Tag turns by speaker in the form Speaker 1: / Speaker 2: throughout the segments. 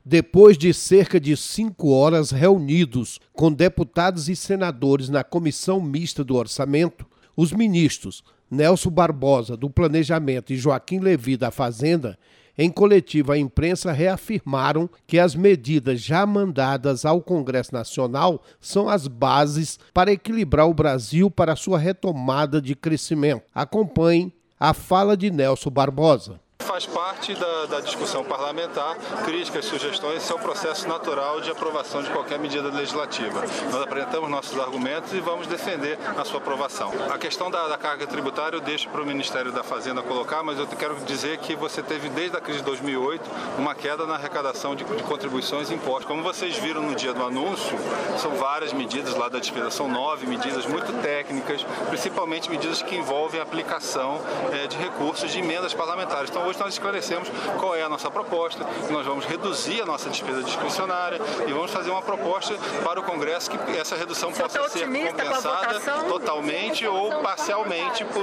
Speaker 1: Depois de cerca de 5 horas reunidos com deputados e senadores na Comissão Mista do Orçamento, os ministros Nelson Barbosa, do Planejamento, e Joaquim Levy, da Fazenda, em coletiva à imprensa, reafirmaram que as medidas já mandadas ao Congresso Nacional são as bases para equilibrar o Brasil para sua retomada de crescimento. Acompanhe a fala de Nelson Barbosa.
Speaker 2: Faz parte da discussão parlamentar, críticas, sugestões, esse é o processo natural de aprovação de qualquer medida legislativa. Nós apresentamos nossos argumentos e vamos defender a sua aprovação. A questão da carga tributária eu deixo para o Ministério da Fazenda colocar, mas eu quero dizer que você teve, desde a crise de 2008, uma queda na arrecadação de contribuições e impostos. Como vocês viram no dia do anúncio, são várias medidas lá da despesa, são 9 medidas muito técnicas, principalmente medidas que envolvem a aplicação de recursos de emendas parlamentares. Então, hoje nós esclarecemos qual é a nossa proposta, que nós vamos reduzir a nossa despesa discricionária e vamos fazer uma proposta para o Congresso que essa redução possa ser compensada totalmente ou parcialmente por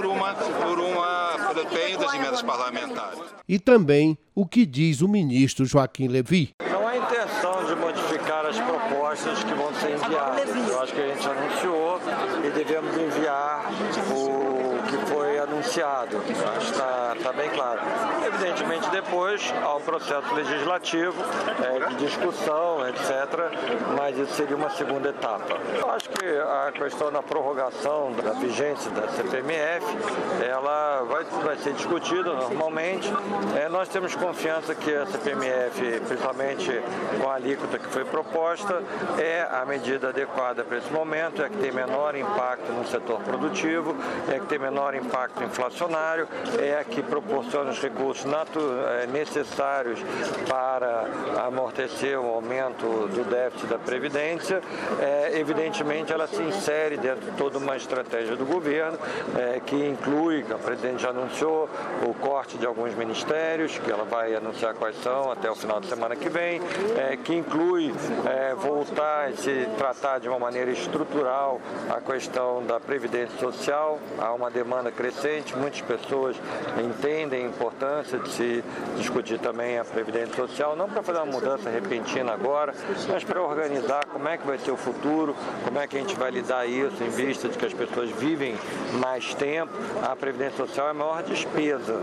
Speaker 2: empenho das emendas parlamentares.
Speaker 1: E também o que diz o ministro Joaquim Levy.
Speaker 3: Não há intenção de modificar as propostas que vão ser enviadas. Eu acho que a gente anunciou e devemos enviar o que foi anunciado. Acho que está bem claro. Evidentemente, depois há o processo legislativo, de discussão, etc., mas isso seria uma segunda etapa. Eu acho que a questão da prorrogação da vigência da CPMF, ela vai ser discutida normalmente. Nós temos confiança que a CPMF, principalmente com a alíquota que foi proposta, é a medida adequada para esse momento, é a que tem menor impacto no setor produtivo, é a que tem menor impacto inflacionário, é a que proporciona os recursos necessários para amortecer o aumento do déficit da Previdência. Evidentemente, ela se insere dentro de toda uma estratégia do governo, que inclui, a presidente já anunciou, o corte de alguns ministérios, que ela vai anunciar quais são até o final de semana que vem, que inclui voltar a se tratar de uma maneira estrutural a questão da Previdência Social. Há uma demanda crescente, muitas pessoas entendem a importância de se discutir também a Previdência Social, não para fazer uma mudança repentina agora, mas para organizar como é que vai ser o futuro, como é que a gente vai lidar isso em vista de que as pessoas vivem mais tempo. A Previdência Social é a maior despesa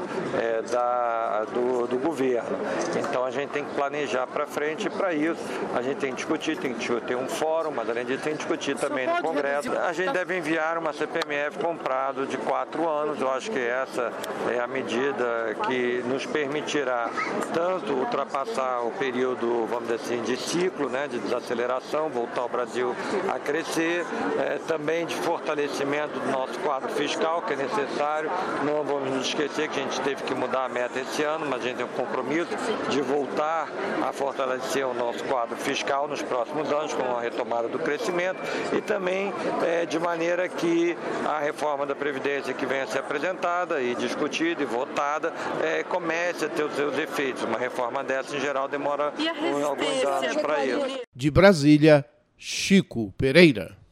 Speaker 3: do governo. Então a gente tem que planejar para frente e para isso a gente tem que discutir, tem que ter um fórum, mas além disso tem que discutir também no Congresso. A gente deve enviar uma CPMF com prazo de 4 anos, eu acho que essa é a medida que nos permitirá tanto ultrapassar o período, vamos dizer assim, de ciclo, de desaceleração, voltar o Brasil a crescer, também de fortalecimento do nosso quadro fiscal, que é necessário. Não vamos nos esquecer que a gente teve que mudar a meta esse ano, mas a gente tem um compromisso de voltar a fortalecer o nosso quadro fiscal nos próximos anos, com a retomada do crescimento e também de maneira que a reforma da Previdência que venha a ser apresentada e discutida e votada comece a ter os seus efeitos. Uma reforma dessa, em geral, demora alguns anos para isso.
Speaker 1: De Brasília, Chico Pereira.